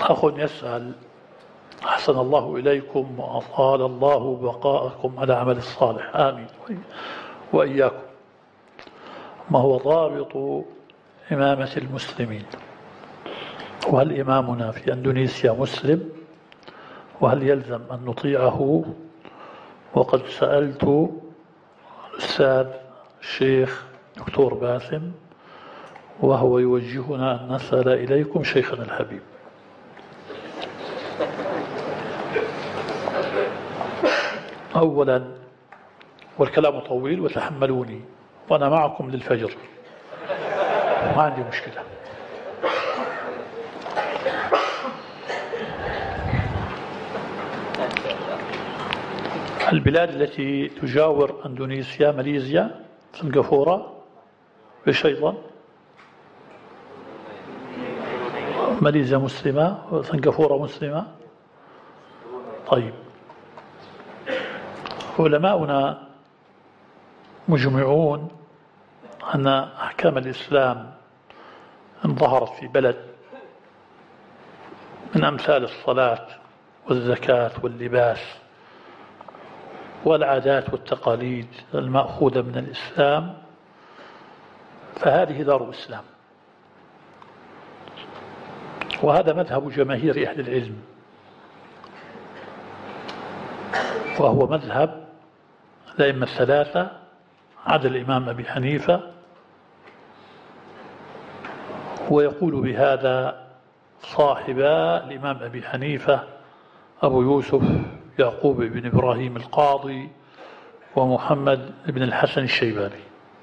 أخ يسأل: أحسن الله إليكم وأطال الله بقاءكم على عمل الصالح، آمين وإياكم. ما هو ضابط إمامة المسلمين؟ وهل إمامنا في أندونيسيا مسلم؟ وهل يلزم أن نطيعه؟ وقد سألت الأستاذ الشيخ دكتور باسم وهو يوجهنا أن نسأل إليكم شيخنا الحبيب. أولا، والكلام طويل وتحملوني وأنا معكم للفجر، ما عندي مشكلة. البلاد التي تجاور أندونيسيا ماليزيا، سنغافورة، إيش أيضا؟ ماليزيا مسلمة وسنغافورة مسلمة. طيب، علماؤنا مجمعون أن أحكام الإسلام إن ظهرت في بلد من أمثال الصلاة والزكاة واللباس والعادات والتقاليد المأخوذة من الإسلام، فهذه دار الإسلام. وهذا مذهب جماهير أهل العلم، وهو مذهب الأئمة الثلاثة عدا الإمام أبي حنيفة، ويقول بهذا صاحبا الإمام أبي حنيفة أبو يوسف يعقوب بن إبراهيم القاضي ومحمد بن الحسن الشيباني.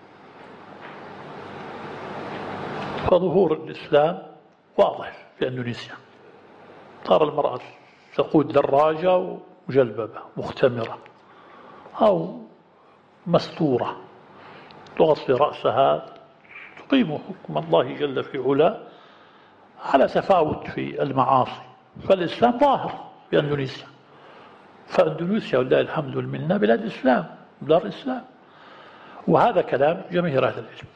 فظهور الإسلام واضح في أندونيسيا. ترى المرأة تقود دراجة مجلببة مختمرة أو مستورة تغطي رأسها، تقيم حكم الله جل في علا على تفاوت في المعاصي. فالإسلام ظاهر في أندونيسيا، فأندونيسيا ولله الحمد والمنة بلاد إسلام، دار إسلام. وهذا كلام جماهير أهل العلم.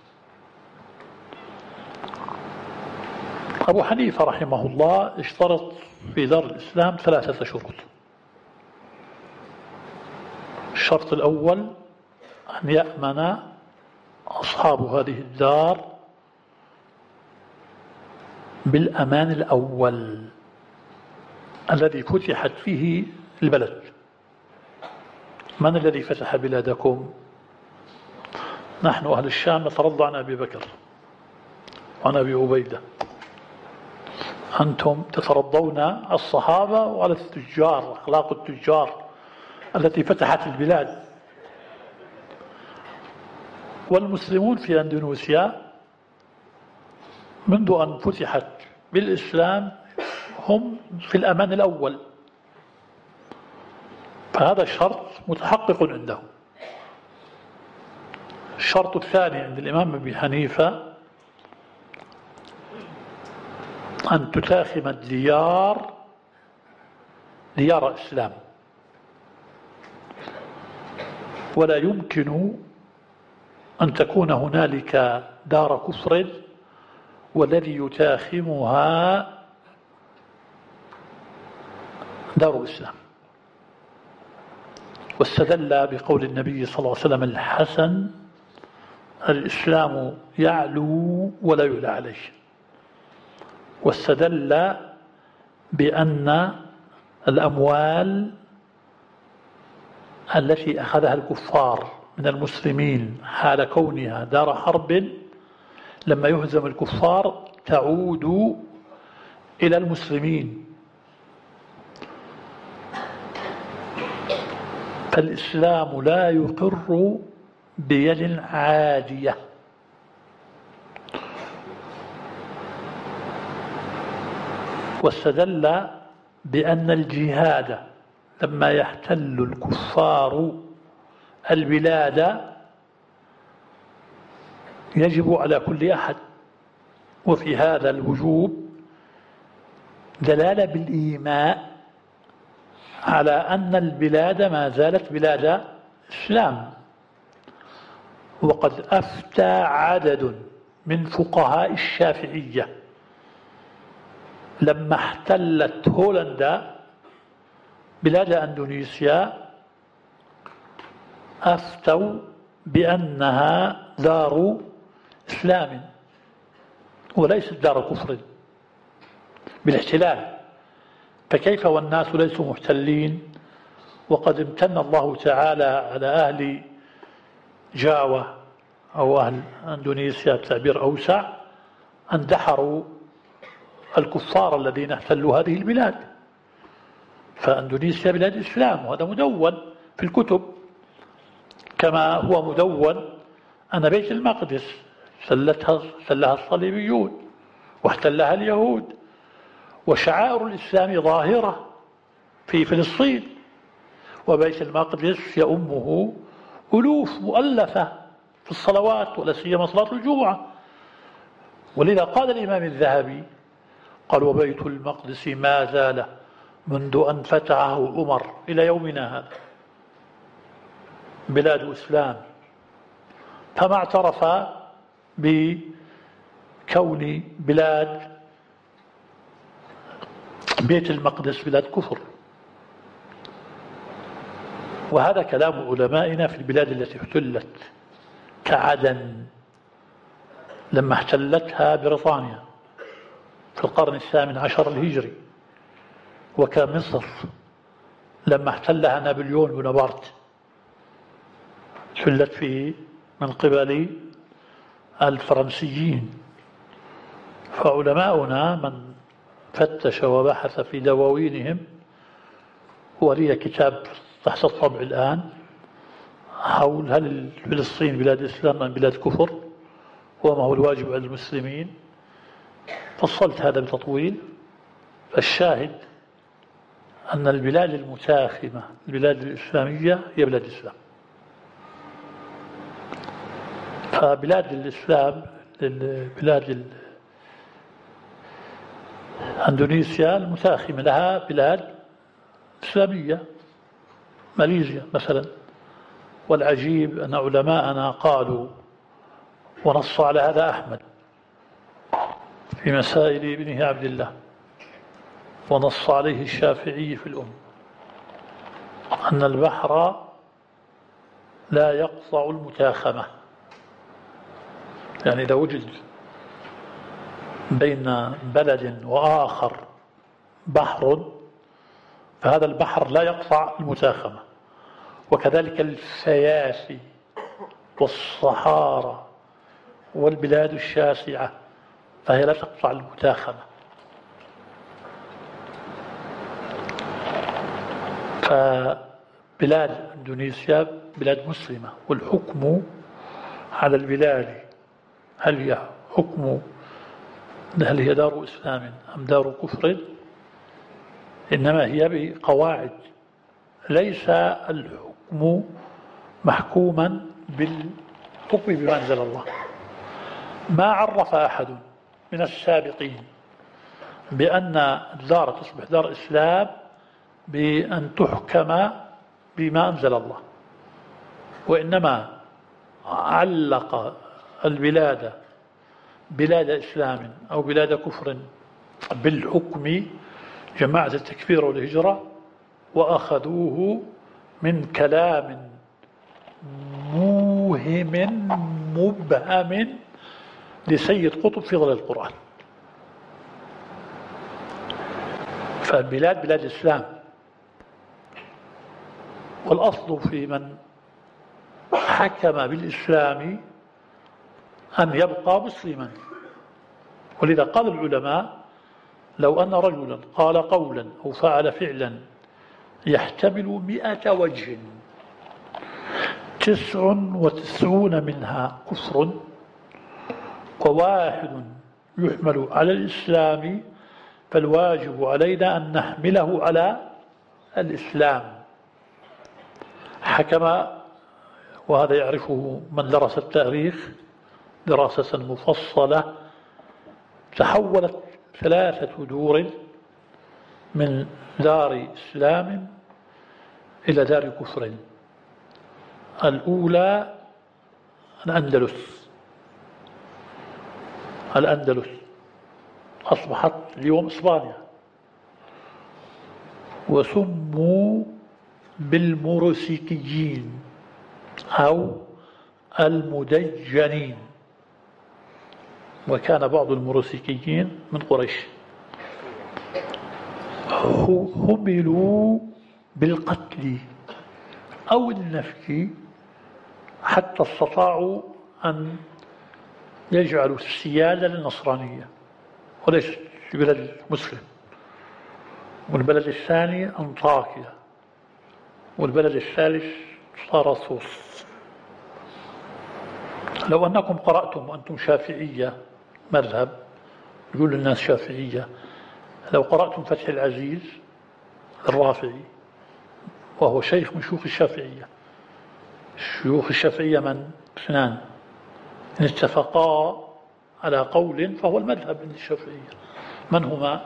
أبو حنيفة رحمه الله اشترط في دار الإسلام 3 شروط. الشرط الأول أن يأمن أصحاب هذه الدار بالأمان الأول الذي فتحت فيه البلد. من الذي فتح بلادكم؟ نحن أهل الشام نترضى عن أبي بكر وعن أبي عبيدة. أنتم تترضون الصحابة وعلى التجار، أخلاق التجار التي فتحت البلاد. والمسلمون في أندونيسيا منذ أن فتحت بالإسلام هم في الأمان الأول، فهذا الشرط متحقق عندهم. الشرط الثاني عند الإمام أبي حنيفة أن تتاخم الديار ديار إسلام، ولا يمكن أن تكون هنالك دار كفر والذي يتاخمها دار الإسلام. واستدل بقول النبي صلى الله عليه وسلم الحسن: الإسلام يعلو ولا يعلى عليه. واستدل بأن الأموال التي أخذها الكفار من المسلمين حال كونها دار حرب لما يهزم الكفار تعود إلى المسلمين. فالإسلام لا يقر بيد عادية. واستدل بأن الجهاد لما يحتل الكفار البلاد يجب على كل أحد. وفي هذا الوجوب دلالة بالإيماء على أن البلاد ما زالت بلاد إسلام. وقد أفتى عدد من فقهاء الشافعية لما احتلت هولندا بلاد أندونيسيا أفتوا بأنها دار إسلام وليست دار كفر بالاحتلال. فكيف والناس ليسوا محتلين وقد امتن الله تعالى على أهل جاوا أو أهل أندونيسيا بتعبير أوسع أن دحروا الكفار الذين احتلوا هذه البلاد. فأندونيسيا بلاد إسلام، وهذا مدون في الكتب، كما هو مدون أن بيت المقدس سلها الصليبيون واحتلها اليهود، وشعائر الإسلام ظاهرة في فلسطين، وبيت المقدس يؤمه ألوف مؤلفة في الصلوات ولا سيما صلاة الجمعة. ولذا قال الإمام الذهبي قال: وبيت المقدس ما زال منذ أن فتحه عمر إلى يومنا هذا بلاد إسلام. فما اعترف بكون بلاد بيت المقدس بلاد كفر. وهذا كلام علمائنا في البلاد التي احتلت، كعدن لما احتلتها بريطانيا في القرن الثامن عشر الهجري، وكمصر لما احتلها نابليون بونابرت احتلت فيه من قبل الفرنسيين. فعلماؤنا من فتش وبحث في دواوينهم، ولي كتاب تحت الطبع الآن حول هل فلسطين بلاد إسلام أم بلاد كفر وما هو الواجب على المسلمين، فصلت هذا بتطويل. فالشاهد أن البلاد المتاخمة البلاد الإسلامية هي بلاد الإسلام. فبلاد الإسلام بلاد أندونيسيا المتاخمة لها بلاد إسلامية، ماليزيا مثلا. والعجيب أن علماءنا قالوا، ونص على هذا أحمد في مسائل ابنه عبد الله، ونص عليه الشافعي في الأم، أن البحر لا يقطع المتاخمة. يعني إذا وجد بين بلد وآخر بحر فهذا البحر لا يقطع المتاخمة. وكذلك الفيافي والصحارى والبلاد الشاسعة فهي لا تقطع المتاخمة. فبلاد إندونيسيا بلاد مسلمة، والحكم على البلاد هل هي دار إسلام أم دار كفر إنما هي بقواعد. ليس الحكم محكوما بالحكم بما أنزل الله. ما عرف أحد من السابقين بأن الدار تصبح دار إسلام بأن تحكم بما أنزل الله، وإنما علق البلاد بلاد إسلام أو بلاد كفر بالحكم جماعة التكفير والهجرة، وأخذوه من كلام موهم مبهم لسيد قطب في ظل القرآن. فالبلاد بلاد إسلام، والأصل في من حكم بالإسلام أن يبقى مسلما. ولذا قال العلماء: لو أن رجلا قال قولا أو فعل فعلا يحتمل 100 وجه 99 منها كفر وواحد يحمل على الإسلام، فالواجب علينا أن نحمله على الإسلام. حكم، وهذا يعرفه من درس التاريخ دراسة مفصلة، تحولت 3 دور من دار إسلام إلى دار كفر. الأولى الأندلس أصبحت اليوم إسبانيا، وسموا بالمرسكيين أو المدجنين، وكان بعض المرسكيين من قريش هملوا بالقتل أو النفي حتى استطاعوا أن يجعلوا السيادة للنصرانية وليس لبلد مسلم. والبلد الثاني أنطاكيا، والبلد الثالث طرسوس. لو أنكم قرأتم وأنتم شافعية مذهب، يقول الناس شافعية، لو قرأتم فتح العزيز الرافعي وهو شيخ من شيوخ الشافعية، شيوخ الشافعية من اثنان إن اتفقا على قول فهو المذهب عند الشافعية، من هما؟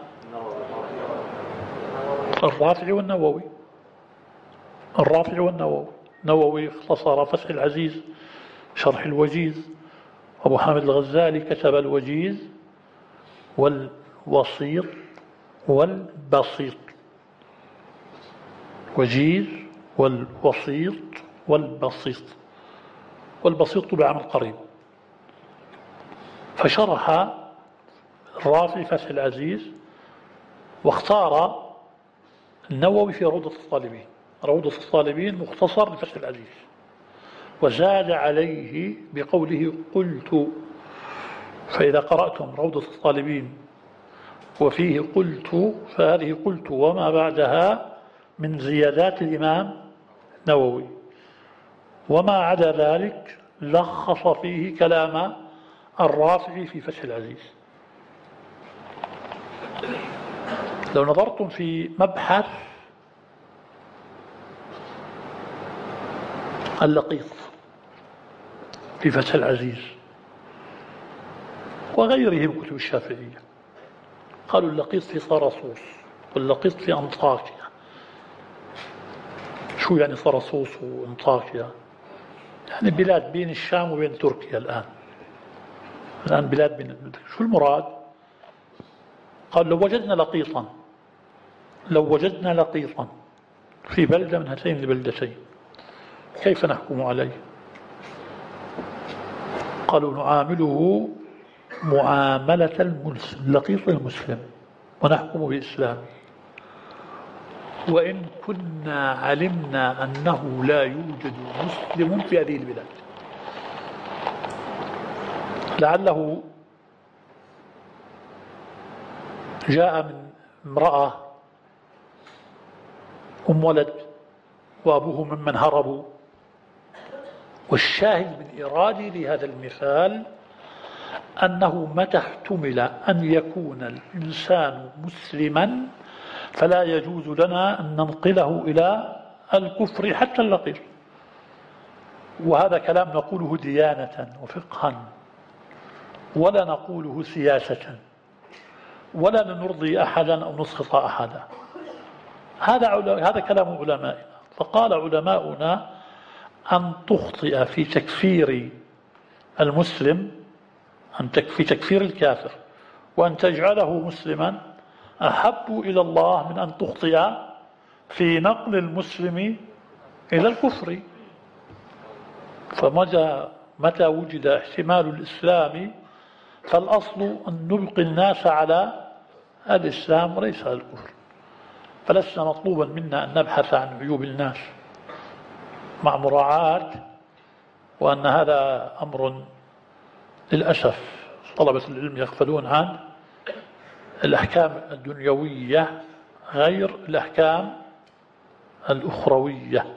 الرافعي والنووي. الرافعي والنووي. النووي اختصر فتح العزيز شرح الوجيز، أبو حامد الغزالي كتب الوجيز والوسيط والبسيط، وجيز والوسيط والبسيط، والبسيط طبع من قريب. فشرح الرافعي فتح العزيز، واختار النووي في روضة الطالبين. روضة الطالبين مختصر لفتح العزيز، وزاد عليه بقوله قلت. فإذا قرأتم روضة الطالبين وفيه قلت، فهذه قلت وما بعدها من زيادات الإمام النووي، وما عدا ذلك لخص فيه كلام الرافعي في فتح العزيز. لو نظرتم في مبحث اللقيط في فتح العزيز وغيره من كتب الشافعية، قالوا اللقيط في طرسوس واللقيط في أنطاكيا. شو يعني طرسوس وأنطاكيا؟ يعني بلاد بين الشام وبين تركيا الآن بلاد بين. شو المراد؟ قال لو وجدنا لقيطا في بلدة من هاتين البلدتين كيف نحكم عليه؟ قالوا نعامله معاملة اللقيط المسلم ونحكم بإسلامه، وإن كنا علمنا أنه لا يوجد مسلم في هذه البلاد، لعله جاء من امرأة ولد وأبوه ممن هربوا. والشاهد من إرادي لهذا المثال أنه متى احتمل أن يكون الإنسان مسلما فلا يجوز لنا أن ننقله إلى الكفر حتى اللقيط. وهذا كلام نقوله ديانة وفقها، ولا نقوله سياسة، ولا نرضي أحدا أو نسخط أحدا. هذا كلام علمائنا. فقال علماؤنا أن تخطئ في تكفير المسلم، في تكفير الكافر وأن تجعله مسلما أحب إلى الله من أن تخطئ في نقل المسلم إلى الكفر. فمتى وجد احتمال الإسلام فالأصل أن نبقي الناس على الإسلام وليس على الكفر. فلسنا مطلوبا منا أن نبحث عن عيوب الناس، مع مراعاة وأن هذا أمر للأسف طلبة العلم يغفلون عن الأحكام الدنيوية غير الأحكام الأخروية.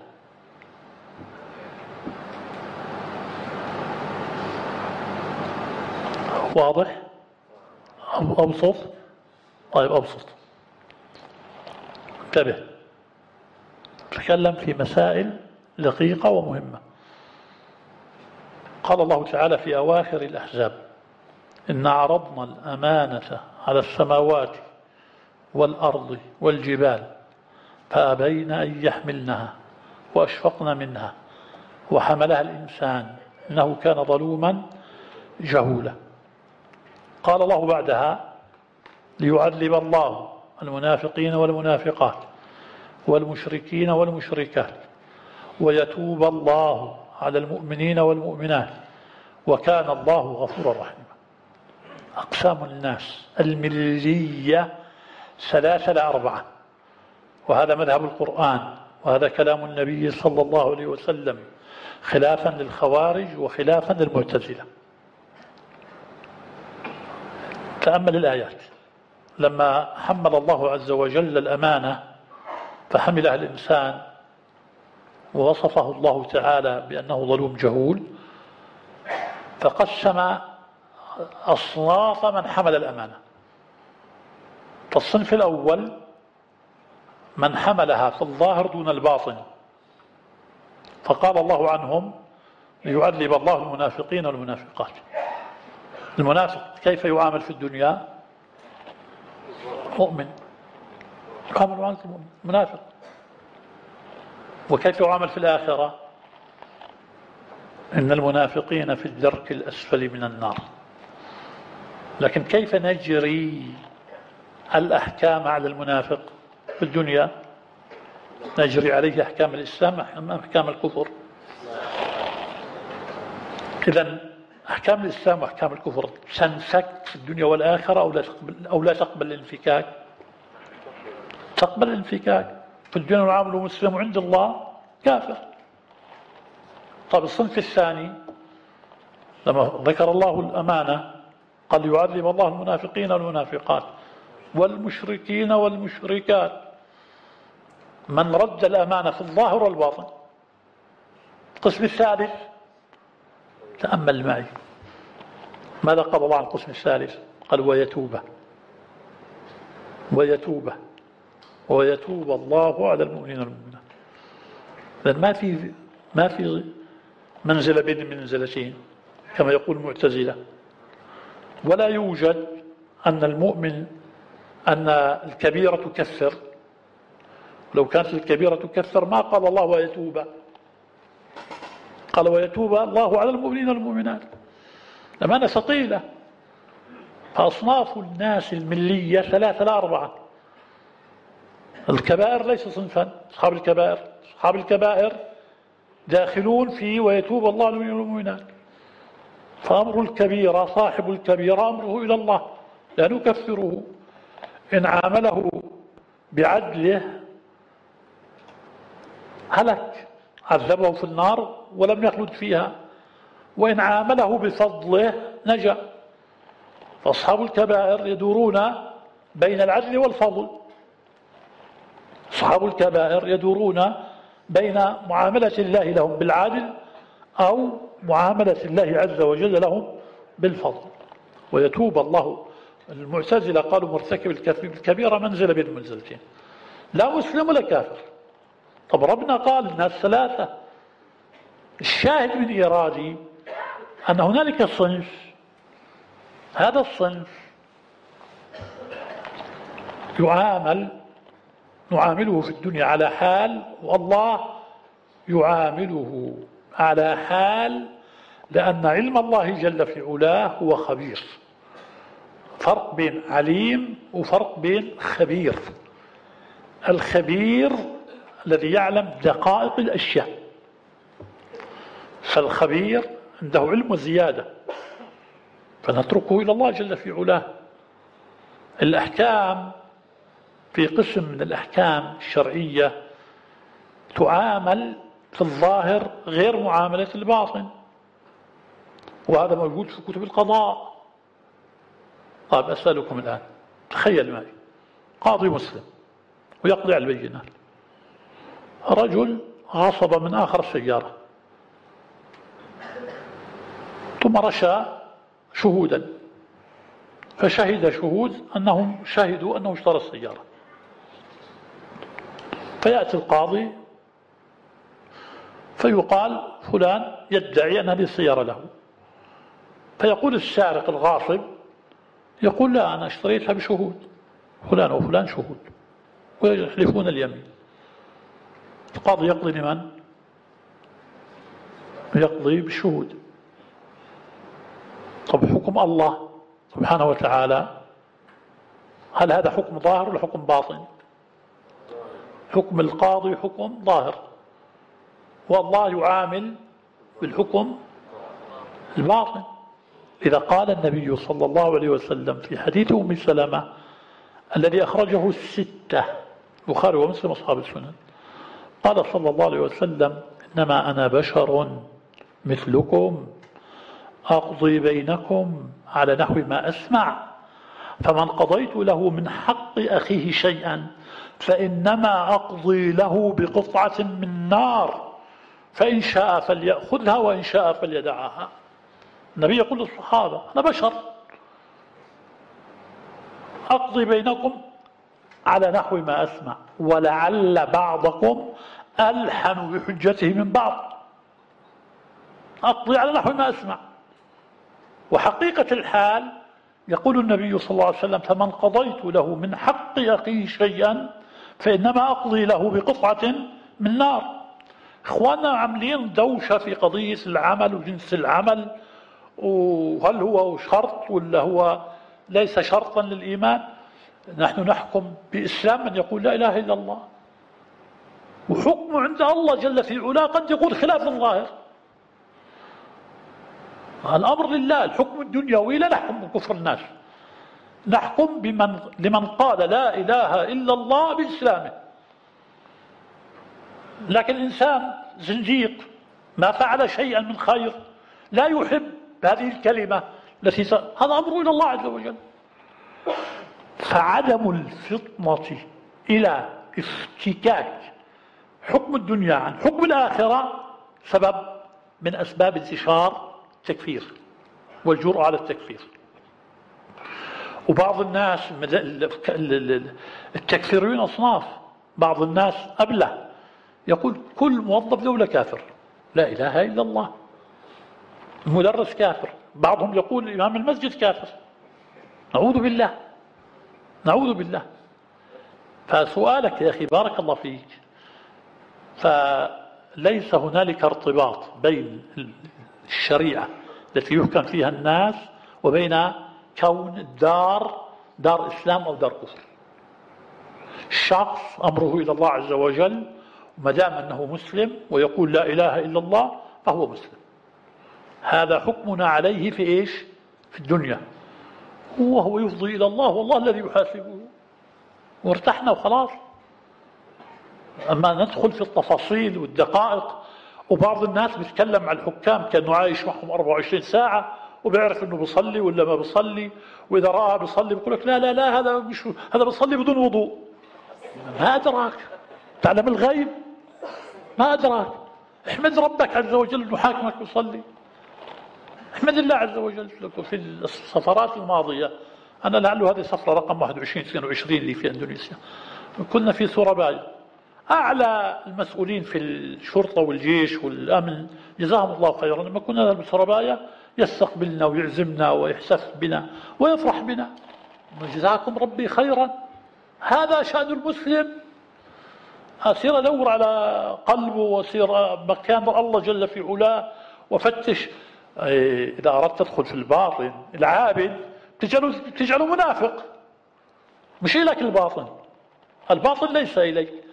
واضح؟ أبسط؟ طيب أبسط. انتبه، تكلم في مسائل دقيقة ومهمة. قال الله تعالى في أواخر الأحزاب إن عرضنا الأمانة على السماوات والأرض والجبال فأبين أن يحملنها وأشفقن منها وحملها الإنسان إنه كان ظلوما جهولا. قال الله بعدها ليعذب الله المنافقين والمنافقات والمشركين والمشركات ويتوب الله على المؤمنين والمؤمنات وكان الله غفورا رحيما. أقسام الناس الملية 3 ل 4، وهذا مذهب القرآن، وهذا كلام النبي صلى الله عليه وسلم، خلافا للخوارج وخلافا للمعتزلة. تأمل الآيات. لما حمل الله عز وجل الأمانة فحملها الإنسان ووصفه الله تعالى بأنه ظلوم جهول، فقسم أصناف من حمل الأمانة. فالصنف الأول من حملها في الظاهر دون الباطن، فقال الله عنهم ليعذب الله المنافقين والمنافقات. المنافق كيف يعامل في الدنيا؟ مؤمن، يعامل معاملة المؤمن منافق. وكيف يعامل في الآخرة؟ إن المنافقين في الدرك الأسفل من النار. لكن كيف نجري الأحكام على المنافق في الدنيا؟ نجري عليه أحكام الإسلام أم أحكام الكفر؟ إذن أحكام الإسلام وأحكام الكفر تنفك في الدنيا والآخرة أو لا تقبل الانفكاك؟ تقبل الانفكاك. في الدنيا نعامل مسلم عند الله كافر. طب الصنف الثاني لما ذكر الله الأمانة قال يعذب الله المنافقين والمنافقات والمشركين والمشركات، من رد الأمانة في الظاهر والباطن. القسم الثالث تأمل معي ماذا قال الله عن القسم الثالث؟ قال ويتوب الله على المؤمنين والمؤمنات. لأن ما في منزلة بين المنزلتين كما يقول المعتزلة، ولا يوجد أن الكبيرة تكفر. لو كانت الكبيرة تكفر ما قال الله ويتوب، قال ويتوب الله على المؤمنين والمؤمنات. الأمانة ثقيلة. فأصناف الناس الملية 3 ل 4. الكبائر ليس صنفا. أصحاب الكبائر داخلون في ويتوب الله على المؤمنين والمؤمنات. فأمر الكبيرة صاحب الكبيرة أمره إلى الله لا نكفره. إن عامله بعدله هلك، عذبه في النار ولم يخلد فيها، وإن عامله بفضله نجا. فأصحاب الكبائر يدورون بين العدل والفضل. أصحاب الكبائر يدورون بين معاملة الله لهم بالعدل أو معاملة الله عز وجل لهم بالفضل. ويتوب الله. المعتزلة قالوا مرتكب الكبيرة منزلة بين المنزلتين، لا مسلم ولا كافر. طب ربنا قال الناس 3. الشاهد من إيرادي أن هنالك صنف، هذا الصنف نعامله في الدنيا على حال، والله يعامله على حال، لأن علم الله جل في علاه هو خبير. فرق بين عليم وفرق بين خبير. الخبير الذي يعلم دقائق الأشياء، فالخبير عنده علم وزيادة، فنتركه إلى الله جل في علاه. الأحكام في قسم من الأحكام الشرعية تعامل في الظاهر غير معاملة الباطن، وهذا موجود في كتب القضاء. طيب أسألكم الآن، تخيل معي قاضي مسلم ويقضي على البينات. رجل غصب من آخر السيارة ثم رشى شهودا، فشهد شهود أنهم شهدوا أنه اشترى السيارة. فيأتي القاضي فيقال فلان يدعي أن هذه السيارة له، فيقول السارق الغاصب يقول لا أنا اشتريتها بشهود، فلان وفلان شهود، ويحلفون اليمين. القاضي يقضي لمن؟ يقضي بالشهود. طب حكم الله سبحانه وتعالى هل هذا حكم ظاهر ولا حكم باطن؟ حكم القاضي حكم ظاهر، والله يعامل بالحكم الباطن. إذا قال النبي صلى الله عليه وسلم في حديث أم سلمة الذي أخرجه الستة البخاري ومسلم أصحاب السنن، قال صلى الله عليه وسلم: إنما أنا بشر مثلكم أقضي بينكم على نحو ما أسمع، فمن قضيت له من حق أخيه شيئا فإنما أقضي له بقطعة من نار، فإن شاء فليأخذها وإن شاء فليدعها. النبي يقول للصحابة: أنا بشر أقضي بينكم على نحو ما أسمع، ولعل بعضكم ألحن بحجته من بعض. أقضي على نحو ما أسمع. وحقيقة الحال يقول النبي صلى الله عليه وسلم: فمن قضيت له من حق أخيه شيئا فإنما أقضي له بقطعة من نار. إخواننا عاملين دوشة في قضية العمل وجنس العمل، وهل هو شرط ولا هو ليس شرطا للإيمان. نحن نحكم بإسلام من يقول لا إله إلا الله، وحكمه عند الله جل في علاه قد يقول خلاف الظاهر. الأمر لله، الحكم الدنيوي لا نحكم بكفر الناس، نحكم لمن قال لا إله إلا الله بإسلامه. لكن إنسان زنديق ما فعل شيئا من خير لا يحب هذه الكلمة التي هذا أمره إلى الله عز وجل. فعدم الفطنة إلى افتكاك حكم الدنيا عن حكم الآخرة سبب من أسباب انتشار التكفير والجرأة على التكفير. وبعض الناس التكفيريون أصناف، بعض الناس أبله يقول كل موظف دولة كافر، لا إله إلا الله. المدرس كافر، بعضهم يقول إمام المسجد كافر. نعوذ بالله، نعوذ بالله. فسؤالك يا أخي بارك الله فيك، فليس هنالك ارتباط بين الشريعة التي يحكم فيها الناس وبين كون الدار دار إسلام أو دار كفر. الشخص أمره إلى الله عز وجل، وما دام أنه مسلم ويقول لا إله إلا الله فهو مسلم. هذا حكمنا عليه في إيش؟ في الدنيا، وهو يفضي إلى الله والله الذي يحاسبه، وارتحنا وخلاص. أما ندخل في التفاصيل والدقائق، وبعض الناس بيتكلم مع الحكام كأنه عايش معهم 24 ساعة وبيعرف أنه بيصلي ولا ما بيصلي، وإذا رأى بيصلي بيقول لك لا لا لا هذا مش، هذا بيصلي بدون وضوء. ما أدراك؟ تعلم الغيب؟ ما أدراك؟ احمد ربك عز وجل أنه حاكمك بيصلي. احمد الله عز وجل. في السفرات الماضية، أنا لعله هذه سفرة رقم 21-22 لي في أندونيسيا، كنا في سورابايا. أعلى المسؤولين في الشرطة والجيش والأمن جزاهم الله خيرا لما كنا في سورابايا يستقبلنا ويعزمنا ويحتفل بنا ويفرح بنا. جزاكم ربي خيرا. هذا شأن المسلم. أصير أدور على قلبه وأصير مكان الله جل في علاه وفتش. إذا أردت تدخل في الباطن العابد تجعله منافق، مش إليك الباطن، الباطن ليس إليك.